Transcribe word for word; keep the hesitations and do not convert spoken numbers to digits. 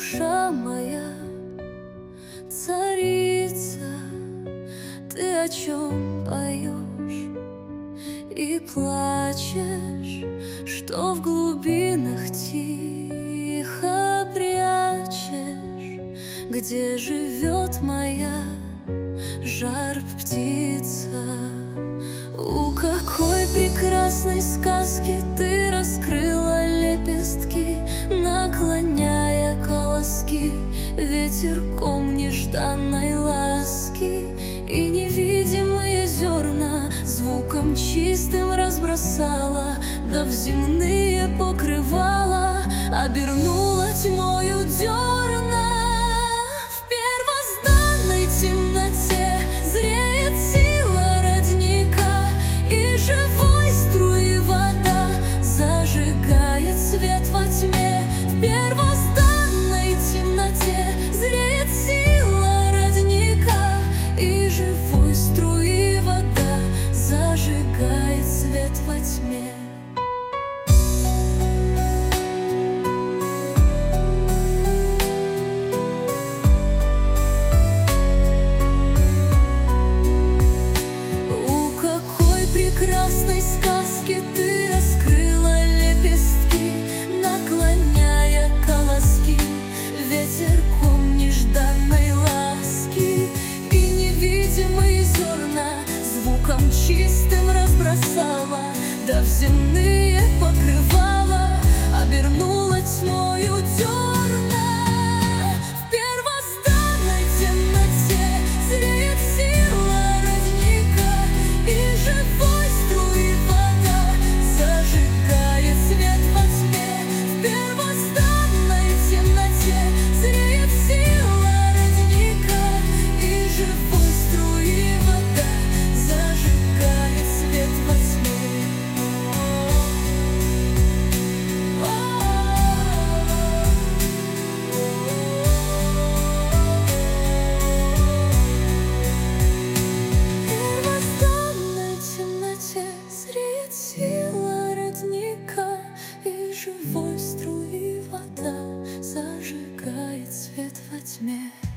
душа моя, царица, ты о чем поешь и плачешь, что в глубинах тихо прячешь? Где живет моя жар-птица? У какой прекрасной сказки ты раскрыла лепестки, наклоняя колоски ветерком нежданной ласки, и невидимые зерна звуком чистым разбросала, да в земные покрывала обернула тьмою дерна. В первозданной темноте зреет сила родника, и живой струи вода зажигает свет во тьме. В первозданной темноте зреет сила родника, и живой струи вода зажигает свет во тьме. Прекрасной сказки ты раскрыла лепестки, наклоняя колоски ветерком нежданной ласки, и невидимые зерна звуком чистым разбросала, да в земные покрывала обернула тьмою дерна. В первозданной темноте зреет сила родника, и живой струи вода зажигает свет во тьме. В первозданной темноте зреет сила родника, и живой струи вода зажигает свет во тьме. Зреет сила родника, и живой струи вода зажигает свет во тьме.